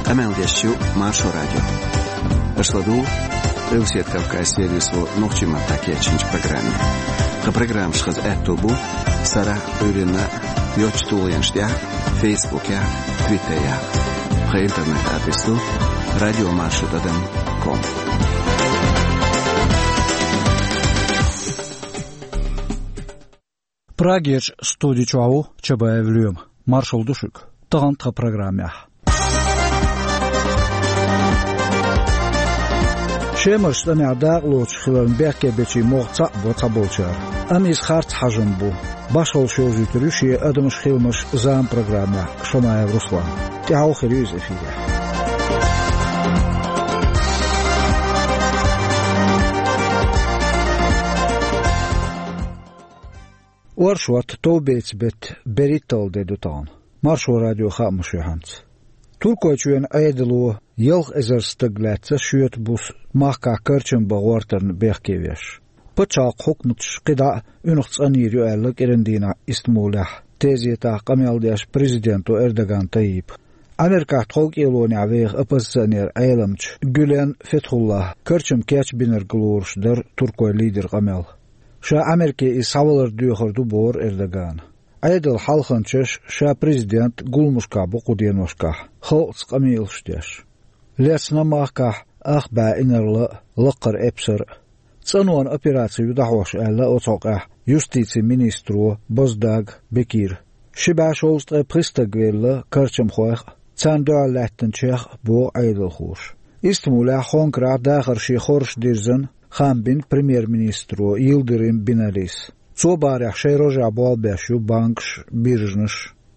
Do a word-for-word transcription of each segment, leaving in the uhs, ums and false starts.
Амелдещу Маршо радио. Ашладу Элсет Кавказ сервису Нохчима Такечинч программе. Ха программ шхаз эттобу Сара Урина Йочтулянштя Фейсбуке Твиттере. Ха интернет адресу радио маршо точка ком. Прагеч студичуау чабаевлюем. Маршал Душик. Тагантха программе. شمرش تاني عداق لوش خلال بيحكي بيشي موغتاق بوتابولشار أم إز خارت حجم بو باشول شوزي تروشي أدمش خيلمش زام برنامج شماية رسلان تيهاو خريوز إفيدة ورشوات تو بيتس بيت بريتال دي دوتان مارشو راديو خامش يوهانت Turkoičujen aideluo jelch ezer stagletsa šuet bus mahka kerchen bagwartern berkevish. Pachaq hukmutsh qida unuqts aniryu allik erendina istmulah. Teziyeta qamaldiash prezidento Erdogan Tayyip. Amerika tolq eloni aveq oppositioner aylamch Gülen Fethullah kerchem kech biner glurshder Turkoy lider qamal. Sha Amerika isavalar duyordu bor Erdogan. Aydıl halkınçış şa prezident gulmuşka bu qudiyenoşka xalq qamilşdeş lesna mahka axba inerli laqır epsir tsanwan operasiya dahwash alla otoqa justici ministru Bozdag Bekir shibash olst pristagvella karcham khoy tsandalatın chex bu aydıl xush istmula xonkra daxir shi xorsh dirzen xambin premier ministru Yildirim Binalis Собарях шейрожа болбешу банкш биржныш.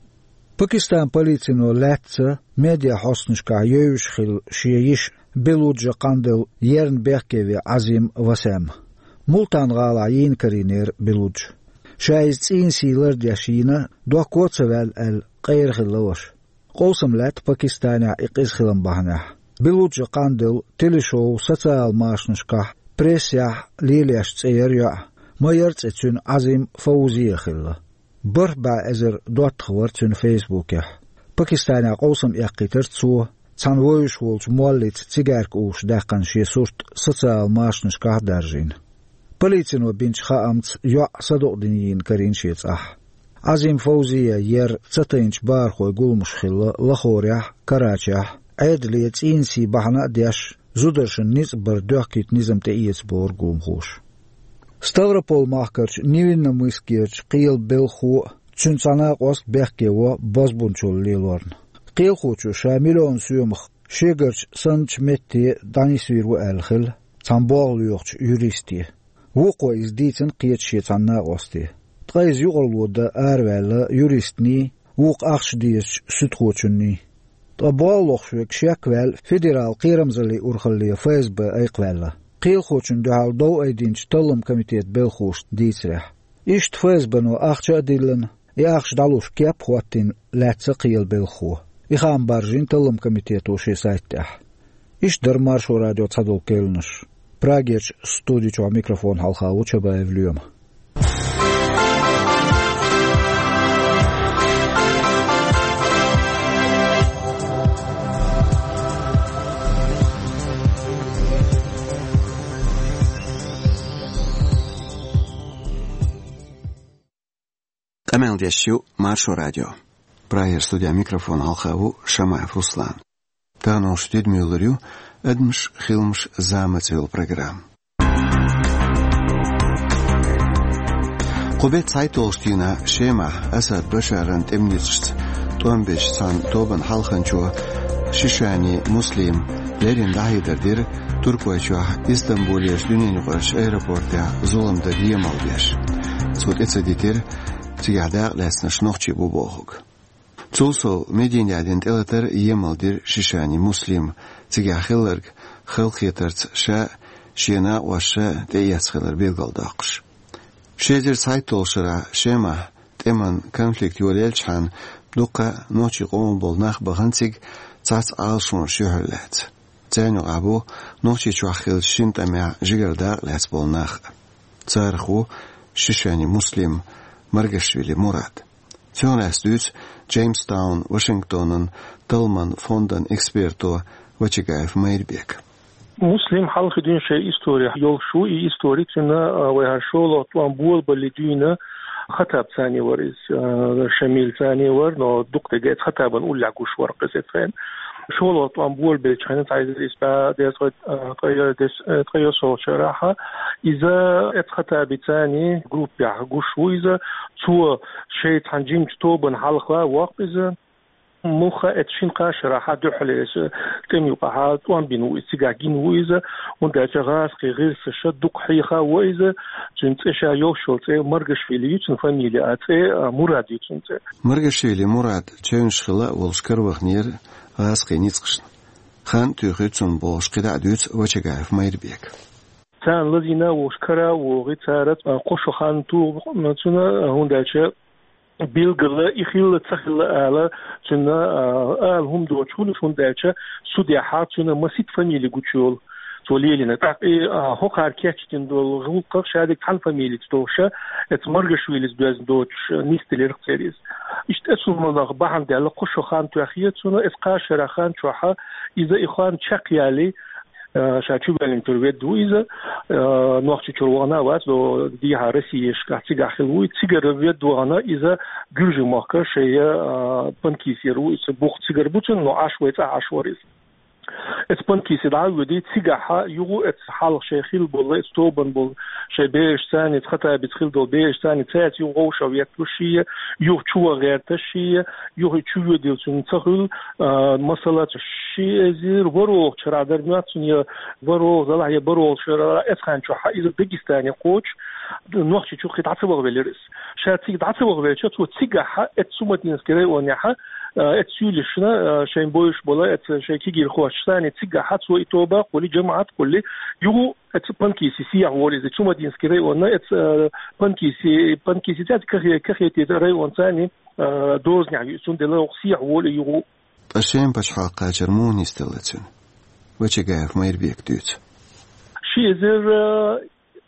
Пакистан полицейно лятца медиа хоснышка йövшхил шиеш белуджа кандел ерн беркеве Азим Васем. Мултан гала йинкаринер белудж. Шайз цин силер дяшина до коцевел эл қайрхилош. Qolsam lat Pakistana iqizxilan bahna. Белуджа кандел телешоу социал машнышка пресsia лилияш цейеря Майерц этюн Азим Фаузия хилла. Барба эзер дот хвартюн Фейсбуке. Пакистана qolsam яқитер цу цанвоюш волч моллит цигарк уш дахкан шесурт социал машнышка даржин. Полицейно бинч хаамц ё садодинин карин шецах. Азим Фаузия ер цатинч бархой гулмуш хилла лахоря Карача. Айдлиец инси бахна дяш зудершин низ бардёхкит низам теиец бор гумхуш. Ставропol mahkarch nivinna muskirch qiyl belxu chuntsana qost berkewo bozbunchul lelorn. Qilxuchu shamilon suyumx shegerch sanch metti danisviru alkhil tambol yoqch juristi. Wuqo izditsin qiyetshi tsanna qosti. Tqayz yuqolwoda arvalla juristni wuq axshdish sutxuchunni. Taboloq shwek shakvel federal qiramzali urxalli F S B ayqvalla. قيل خوشن دهال دو ايدينش طلم كميتيت بالخوش ديسرح إشت فاز بنو أخش أدلن يأخش دالوش كيب خواتين لا تسقيل بالخو إخام بارجين طلم كميتيت وشي سايتح إشت در مارشو راديو تصدل كيلنش براغيش ستوديو ميكروفون حلقاو چبا evliyom Амелдещу Маршо радио. Прайер студия микрофон Алхаву Шамаев Руслан. Тано штед мюллерю эдмш хилмш замацвил программ. Qubet saytolştina şema asad başaran temnitşt to'nbesh san toban halqancho shishani muslim lerin dahidirdir Turkoycha İstanbul'ya dünyanın qarşı aeroportda zulmda yemaldiş. Sud etseditir Тигада лесна шнохчи бубохук. Цулсо мединдядин телатер емалдир шишани муслим тигахилерг хилхетерц ша шена ваша теяцхилер белгалдақш. Шезер сайтолшара шема теман конфликт юлелчхан дуқа ночи қом болнах бағантиг цац алшун шухерлет. Цайну абу ночи чуахил шинтамя жигарда лес болнах. Царху шишани муслим Маргашвили Мурат. Tjön ästys Jamestown, Washingtonen, Talman fondan experto Vachagaev Meirbek. مسلم حلقة دين شيء إستوري يول شو إي إستوري تنا وهالشغل طوان بول بالدينا خطاب ثاني ورز شميل ثاني ور نو دكتور جت خطابا نقول لعكوش ورقة فين شغل طوان بول بالشحنة عايز إسبا ديس قيا ديس قيا صوت شراحة إذا اتخطاب ثاني جروب يعكوش وإذا تو شيء تنجيم توبن حلقة وقت إذا مخا اتشين قاشرة حد حليس كم يقع طوان بينو استجاجين وإذا وندع جغاس غير شدق حيخا وإذا جنت إشا يوشل تي مرجش فيلي يتن فاميلي أتي مراد يتن تي مرجش فيلي مراد تشينش خلا والشكر وغنير غاس قينيتقش خان تيخيتن بوش قدع دوت وجهاف مايربيك كان الذين وشكرا وغيتارت قش خان تو نتنا هندع بيلغلا إخيل تخيل على جنا آل هم دوتشون شون دايشة سوديا حات جنا مسيت فاميلي قتشول توليلنا تاقي هو كاركيتشتين دول غول قف شادك حن فاميلي تدوشة اتمرجش ويلز بيز دوتش نيستلير تيريز اشت اسم مضاق بحن دالا قشو خان تواخيت سنة اسقاشر خان شوحا إذا إخوان شاقيالي شاچو بالین تروید دویزه نوختی چروانا وات دو دیها رسیش کاتی گاخلوی تیگر روید دوانا ایزه گرج ماکر شیء پنکیسی روی بخت تیگر بودن نو عشویت عشوریز ات پنکیسی دعوی تیگها یو ات حال شیخیل بول ات توبن بول شی بیش ثانی خطا بتخیل دو بیش ثانی تات یو غوش ویت لشیه یو چوا غیر تشیه یو چوی دیل چون تخیل مثلا شی زیر ورو چرا در میاتون یا ورو زلاحی ورو چرا ات خان چو حیز بگیستانی قوچ نوختی چو خیت عصب وغلیرس شاتی عصب وغلیرس تو تیگها ات سومت نسکره ونیها ات سولشنا شین بوش بالا ات شیکی گیر خوش ثاني تيجا حتى ويتوبا قولي جماعات قولي يو ات بانكيسي سيع وريز شو ما دين سكري ونا ات بانكيسي بانكيسي تاع كخي كخي تدري وان ثاني دوز يعني سون دلا سيع ولي يو اشين باش حق جرموني استلتن وچه گاف ماير بيك دوت شي زر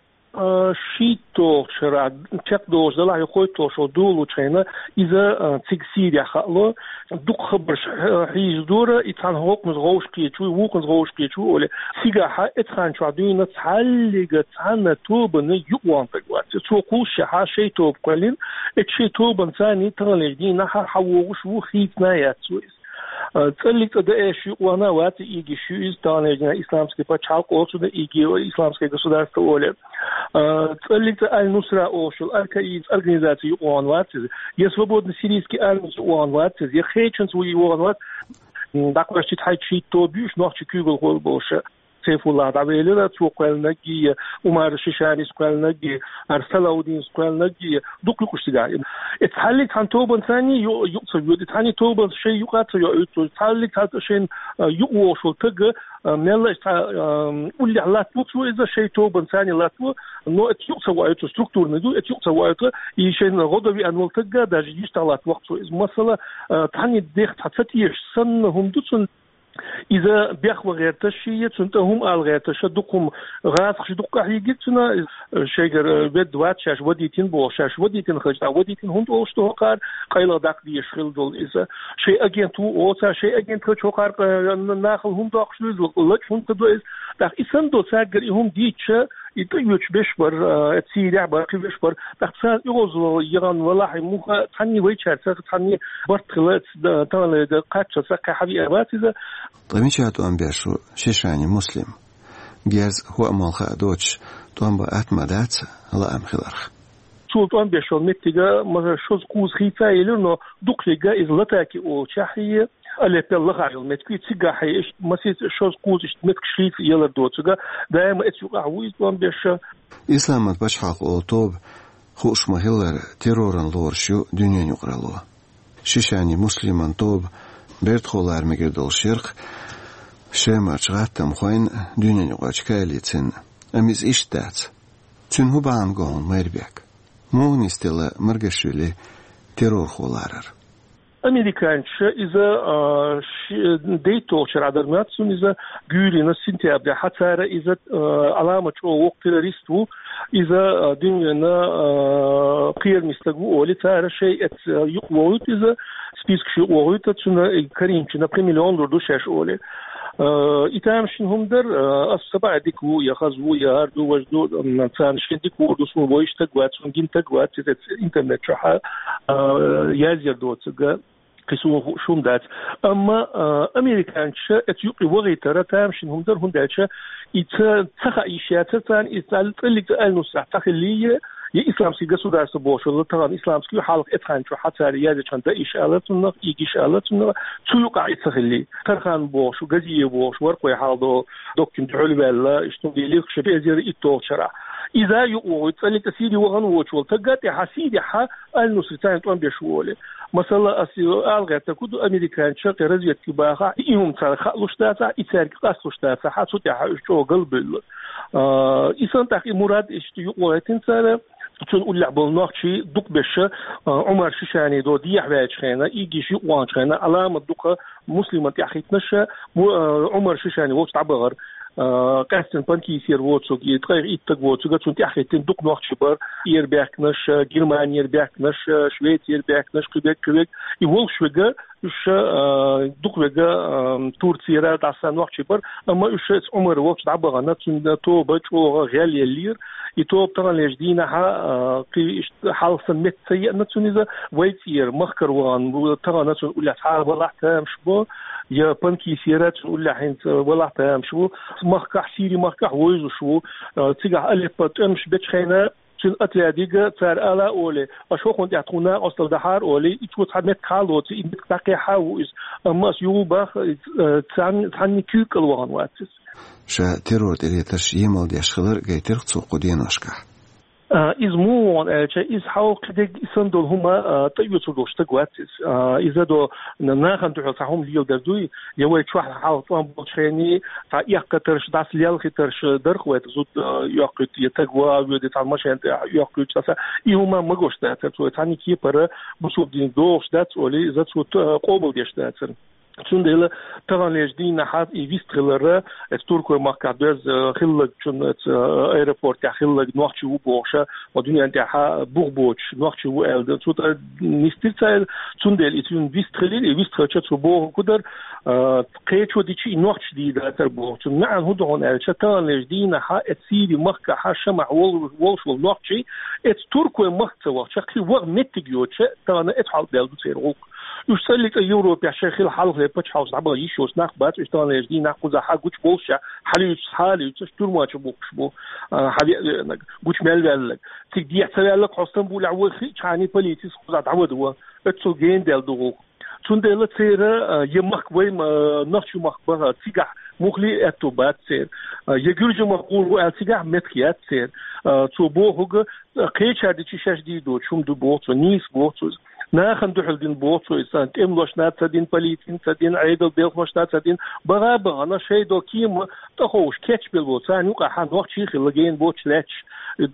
شي تو شرا تشك دوز دلا يخوي تو شو دولو تشينا اذا تيكسي يا خلو دوك خبر حيز دورة إتان هوك مزغوش كيتشوي ووك مزغوش كيتشوي ولا سيجا ها إتخان شادوين تعلق تعنا توبن يقوان تقوات تسوقوش ها شيء توب قليل إتشي توبن ثاني تغلق دي نحر حووش وخيت نايات سويس تسلك ده شيء وانا وات يجي شيء تاني إسلامسكي بتشالق أو شو يجي إسلامسكي государство ولا تسلك النصرة أو شو الكايد организации وان وات يسوبودن سيريسكي النص وان وات يخيشنس وي وان وات داكوش تحي شيء توبيش نوخش كيغل هول بوشه سيفولlah دابيلر توقل نجي عمر شيشاني سقال نجي ارسلاودين سقال نجي دوك لوكشتيغا اتحلك عن توبن ثاني يقصد يد ثاني توبن شيء يقات يتحلك هذا شيء يقوشل تج نلا قول لي على توتو اذا شيء توبن ثاني لا تو نو اتيقصد وايت ستركتور ندو اتيقصد وايت يشين غدوي انول تج داج يشتغلات وقت مثلا ثاني ديخ حتى سنهم دوتن إذا بيخوا غير تشيء تنتهم على غير تشدقهم غاز خشدق حيجتنا شجر بيد وات شاش وديتين بو شاش وديتين خجتا وديتين هم توشتو قار قيلا داق دي يشغل دول إذا شيء أجين تو أوسا شيء أجين تشو قار ناخل هم داقشلوز لك هم تدو إز داق إسان دو ساقر هم ديتش يتيوش بشبر تسيرع باقي بشبر تحسان يغوز يغان ولاحي موخا تاني ويشار تاني برتخلات تاني قاتشا ساقا حبي أبات إذا طميشة تو أنبيشو شيشاني مسلم جاز هو أمالخا دوتش تو أنبا أتمدات لا أم خلارخ شو تو أنبيشو متيجا مثلا شوز كوز خيفا يلونو دوكليجا إزلتاكي أو شاحية اللي بيلغ على المتكي تيجا حيش مسيت شوز كوز متكشيف يلا دوتشا دائما اتشوق عويز تو أنبيشو إسلام باش حق أو توب خوش مهلر تيرورن لورشو دنيا نقرالو شيشاني مسلمان توب بيرت خولار مجردل شرق شامرش غاتم خوين دنيا نقاش كاليتن أميز إشتات تنهو بان قون ميربيك مو نستيلا مرقشولي تيرور خولارر أمريكانش إذا ديتو شرع درماتسون إذا جورينا سنتيابدا حتى إذا علامة أو وقت تيروريستو إذا دنيانا قير مستقو أولي تارا شيء يقويت إذا سبيسك شيء قويت تسنا كريم تنا بمليون دور دوشاش أولي إتامشين هم در السبع ديكو يخزو يهردو وجدو نتانشين ديكو دوسمو بويش تقوات سنجين تقوات إنترنت شحا يازير دوت قسوه شوم دات أما أمريكانش أتيوقي وغي ترى تامشين هم در هم داتش إتخا إيشات تان إتالك النصح تخليه يا إسلام سي قصو سبوشل طبعا إسلام سكيو حالق إتخان شو حتى رياضة كان دا إشالتنا إيجي إشالتنا تيوقع إتخلي ترخان بوش وقزيه بوش ورقوي حالدو دوكين دعولي بالله اشتون ديليق شبه زير إتوغ شرع إذا يقوي تسألك تسيدي وغن وشول تقاتي حسيدي حا النصرتان توان بيشوولي مثلا أسيو ألغا تكودو أمريكان شاقي رزيت كباخا إيهم تارخا لشتاتا إتارك قاس لشتاتا حاسو تيحا إشتو قلبل إسان تاقي مراد إشتو يقوي تنسالا تون أول لعبل ناقشي دوك بش عمر ششاني دو ديح بايش خينا إيجي شي وان خينا علامة دوك مسلمة تحيتنش عمر ششاني وقت عبغر قاستن بانكي يصير واتسوك يتغير إيتك واتسوك تون تحيتن دوك ناقشي بر يرباكنش جرماني يرباكنش شويت يرباكنش كبيك كبيك يول شوية إيش دوك بيجا تورتيرا دعسان ناقشي بر أما إيش عمر وقت عبغنا تون تو بتشو غالي اللير يتوب طبعا لجدينا ها قي حال سمت سيء نتونيزا ويتير مخكر وان طبعا نتون ولا حال ولا تام شبو يا بنكي سيرات ولا حين ولا تام شبو مخكح سيري مخكح ويزو شو تيجا ألف بتمش بتشخينا تون أتلاديجا تار ألا أولي أشوف كنت يعطونا أصل دحار أولي يتوت حد متكالوت إنك تقي حاوز أما سيوبا تان تاني كيك الوان واتس شا تيرور ديري ترش يمال ديش خلر جاي ترقصو قدين أشكح إذ مو إذ حاول كده يسندل هما تيوتو دوش تقواتس إذا دو ناخن تحول تحوم ليل دردوي يوي تشوح حاول طوام بوشيني تا يقى ترش داس ليل خي ترش درخوات زود يقى يتقوى ويدي تعمشين يقى تسا إيهما مغوش داتر تو تاني كي برا بسوب دين دوش دات ولي إذا تو قوبل ديش داتر چون دیل طبعا لجدی نحات ایویست خلره ترکیه مقدس خلق چون ایرپورت خلق نوخچه و باشه و دنیا انتها بوغبوچ نوخچه و ال تو نیستی سال چون دیل ایتون ویست خلیل ایویست خلچه تو بوغ کدر قیچو دیچی نوخچ دیده تر بوغ چون نعن هدو هون الچه طبعا لجدی نحات اتسیری مخکه ها شمع والش والنوخچه ات ترکیه مخته وقت شكل وغ متجيوچه طبعا اتحال دیل دو تیروق يستهلك يوروب يا شيخ الحلق لبتش حوس عبا يشوس ناق بات اشتغل يجدي ناقوزا حاقوش بولشا حالي حالي تشتور ما تشبوكش بو حالي قوش مالك تك دي يحتوي لك حسن بو لعوه خي شاني بوليتيس خوزا تعود هو اتسو جين ديال دوغو تون ديال تسيرا يمك ويم نفسو مخبرها تيقع مخلي اتوبات سير يجرج مقول واتيقع متكيات سير تو بو هوغ قيش هادي تشاش دي دو شوم دو بوتو نيس بوتو ناخن دحل دين بوتو إنسان تملوش نات تدين بليتين تدين عيدل بيلخوش نات تدين بغابة أنا شيء دو كيم تخوش كاتش بالبوت سان يوقع حان وقت شيخ اللجين بوتش لاتش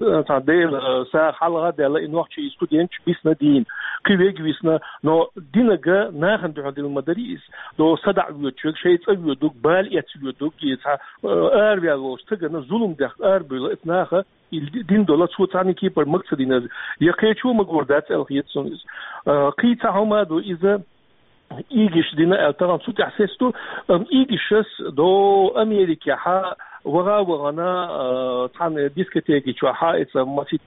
تعديل سا حلقة ديلا إن وقت شيء ستودينش بيسنا دين كيفيك بيسنا نو دينجا ناخن دحل دين المدارس دو صدع ويتشك شيء تسوي دوك بال يتسوي دوك يتها أربيا لوش تجنا ظلم دخل أربيا إتناخه الدين دولار شو تاني كيبر مقصدين يقيتشو مقوردات الخيتسونيز قيتا هما دو إذا إيجيش دينا التران سو تحسستو إيجيشس دو أمريكا ها وغا وغانا تان ديسكتيكي شو ها إتس مسيت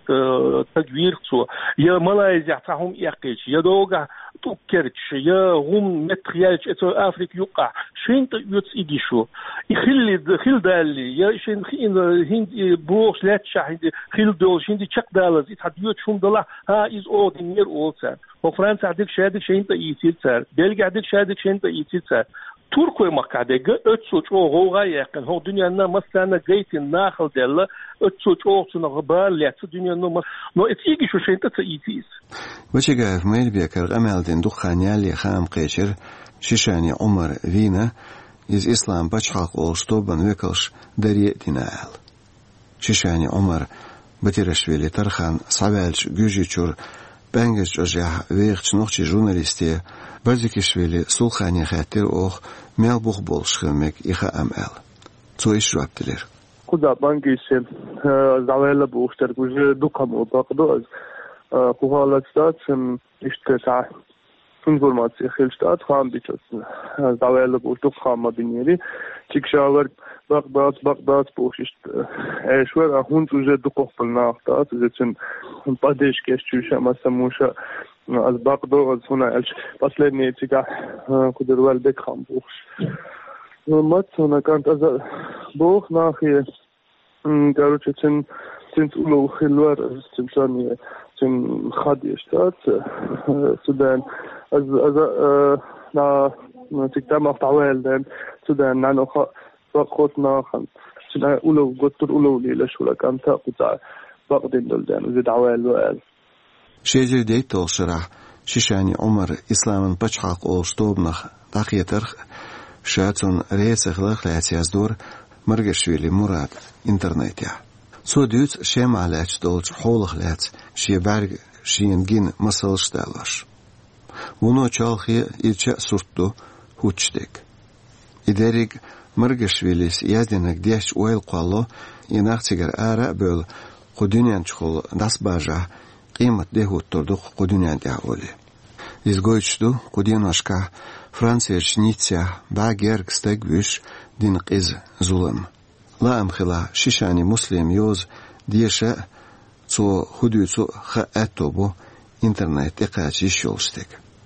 تدوير سو يا ملايزيا تاهم يقيش يا دوغا توكرتش يا هم متريالش إتو أفريق يقع شين تيوتس إيجيشو يخلي خل دالي يا شين خين هند بوش لاتش هند خل دول شين دي تشك دالز إتحديوت شوم دلا ها إز أو دينير أولسر وفرنسا عندك شهادة شين تيجي سر بلغ عندك شهادة شين تيجي سر تركيا مقعدة أتسوج أو غوغا يقن هو دنيا نا مثلا جيت الناخل دلا أتسوج أو تنغبال لعت دنيا نا مس نو إتيجي شو شين تيجيس وش جاف ميل بيكر أمل دين دخانيالي خام قيشر شيشاني عمر فينا إز إسلام بچحق أولشتوبن وكلش دري دينال شيشاني عمر بتيرشويلي ترخان صعبالش جوجيتشور بانجش أجاه ويخش نوخشي جورناليستي بازيكيشويلي سولخاني خاطر أوخ ميل بوخ بولش خمك إخا أم أل تو إيش رابطلر خدا بانكي سي زعوالة بوشتر كوجه دكام وباقدو از خوالات ستات سم اشتسع informatie خلشتات خام بيتوس زعوالة بوش دكام ما بينيري تكشاور بغداد بغداد بوششت ايشور هون توجه دكوخ بالناختات زيتن بديش كيشتوشا ما سموشا از بغداد از هنا الش последние تيجا قدر والدك خام بوش مات هنا كانت از بوخ ناخي короче تن تن اولو خلوار تن ثانيه تن خادي اشتات السودان از از نا تكتم تعوال دان السودان نانو خاطنا خن تن اولو قطر اولو ليله شو لكان تاقطع بقدين دولدان زي دعوال وقال شيجي ديتو شرح شيشاني عمر اسلامن بچحق او شتوبنخ دقيتر شاتون ريس خلق لاتيازدور مرغشويلي مراد انترنتيا سوديوت شيم علاج دولج حولخ لات شي برغ شينجين مسالش دالش ونو چالخي إلچا سورتو هوچتك إداريك مرغشويليس يازدنك ديش ويل قوالو يناختيگر آرا بول قدونيان چخول داس باجا قيمت دهوت تردوخ قدونيان دهولي إزغويچدو قديناشكا فرانسيش نيتسيا باگيرگ ستگوش دين قيز ظلم لا أمخلا شيشاني مسلم يوز ديشا تو خدوتو خاتوبو انترنت اقاچي شولستك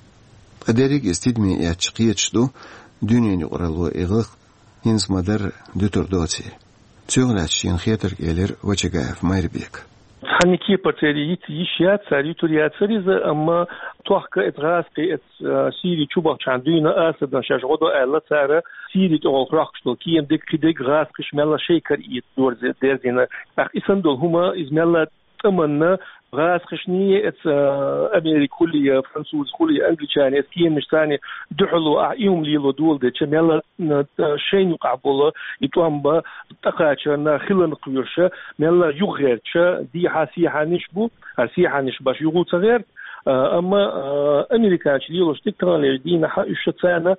قدريك استدمي ياتشقيتشدو دنيا نقرالو إغلق ينز مدر دوتردوتي تيغلاتشين خيتر إلير وچگاف ميربيك حنكي بتريت يشيات ساري تريات سريزة أما توحك إتغاز قي إت سيري تشوبه شاندونا أسد نشاش غدو ألا سارة سيري تغل رخشتو كيم ديك كديك غاز قش ملا شيكر إيت دور دير زينا أخ إسندول هما إز ملا تمنى غاز خشنية إت أمريكا كلية فرنسوز كلية أنجليزي إت كيم نشتاني دحلو أعيوم ليلو دول دي ملا شين يقعبولا يتوانبا تقاتشنا خلنا قيرشة ملا يغيرشة دي حاسيحة نشبو حاسيحة نشباش يغو تغير أما أمريكا ليلو شتكتنا لدينا حا إشتانا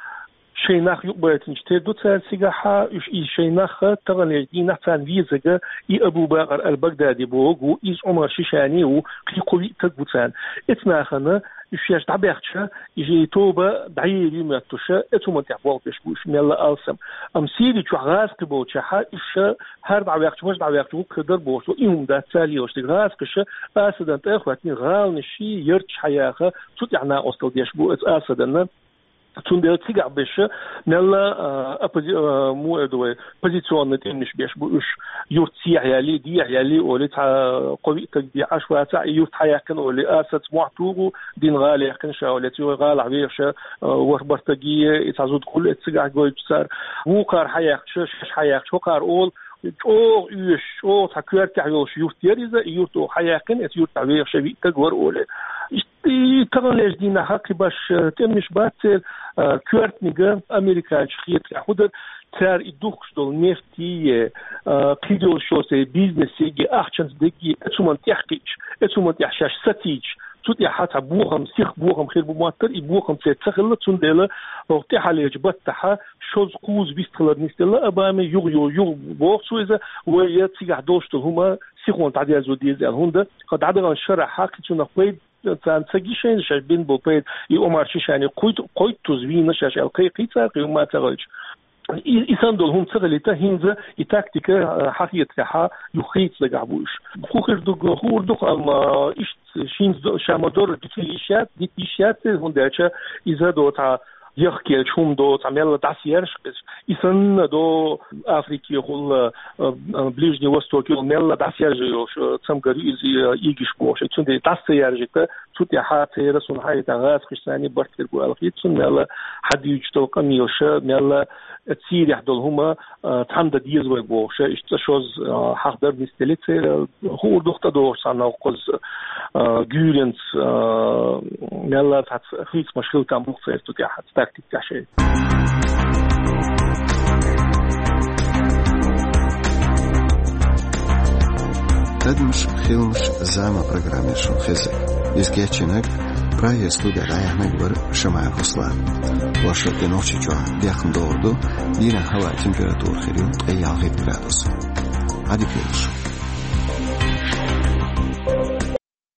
شيناخ يقبلت نشتر دو تسال سيغاحا إش إي شيناخ تغنى دينا تان فيزاقا إي أبو باقر البغدادي بوغو إيز عمر شيشاني و قيقولي تقبتان إتناخنا إش ياش دعبيختشا إجي توبا دعيري ماتوشا إتو من تعبوغ بيشبوش ميلا ألسم أم سيري چو غاز قبوشا حا إش هر دعبيختش مش دعبيختش وكدر بوشو إيهم دا تسالي وشتك غاز قشا آسدان تأخواتني غال نشي يرتش حياخا تتعنا أصل ديشبو إت آسدان تون تيجع بيش نلا مو ادوي بوزيشن تنش بيش بوش يرتي عيالي دي عيالي ولي قوي تدي عشوة تاع يرت حياكن ولي اسات معتوغو دين غالي كن شاولتي غال عبيش وربرتجي يتعزود كل تيجع جوي صار وقار حياك شش حياك وقار اول او يش او تكير تعيش يرت يريزا يرتو حياكن يرت عبيش شبي تجور اول تغلج دينا حقي باش تمش باتر كورت نيجا أمريكا شخيت يحضر تار يدوخش دول نفتي قيدول شوسي بيزنسي أحشنس دقي أتومن تحقيش أتومن تحشاش ستيش تودي حتى بوهم سيخ بوهم خير بماتر يبوهم تتخلى تندلا وقتها على جبتها شوز قوز بيستخلد نستلا أبامي يغ يغ يغ بوخ سويزا وياتيجع دوشتل هما سيخون تعدي أزوديز الهوندا قد عدنا الشرع حقي تنقيد تان سجيشين شاش بين بوبيد يومار شيشاني قويت قويت تزوين شاش القي قيتا قيوم تغلج إساندول هم تغليتا هينزا يتاكتيكا حقيقتها يخيط لقعبوش خوخر دوغ خور دوغ أما إيش شينز شامدور ديتيشات ديتيشات هنداچا إذا دوتا يحكي شوم دو تعمل داسيرش إسان دو أفريقيا خل بليجني وستوك يعمل داسيرج تسمعري إز يجيش بوش تون داسيرج تا تودي حات رسون هاي تغاز خشاني برتر بوالخي تون ملا حد يجتو كميوش ملا تصير يحدل هما تحمد ديز ويبوش إشتشوز حقدر نستلت هو دكتور دور سانا وقز جورنس ملا تحت خيط مشكلة كم مختلف تودي حات تكتيك كشيء. تدمش خيلمش زعما برنامج شو خزي يسكيتشنك براي студия رايحنك بر شمال حصلان واشرت نوشي جوا ديخن دوردو دينا هوا تمبيراتور خيريو أي عقيد برادوس عادي كيلشو